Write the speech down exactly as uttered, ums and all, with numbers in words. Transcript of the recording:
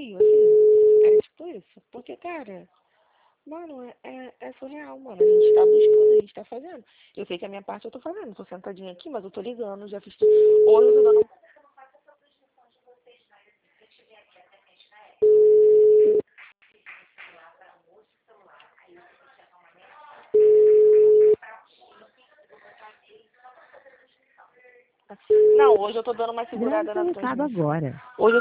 vazio, assim. É tipo isso. Porque, cara, mano, é, é, é surreal, mano. A gente tá buscando, a gente tá fazendo. Eu sei que a minha parte eu tô fazendo. Tô sentadinha aqui, mas eu tô ligando, já fiz tudo. Hoje eu tô dando. Não, hoje eu tô dando uma Grave segurada seu na recado transmissão. agora. Hoje eu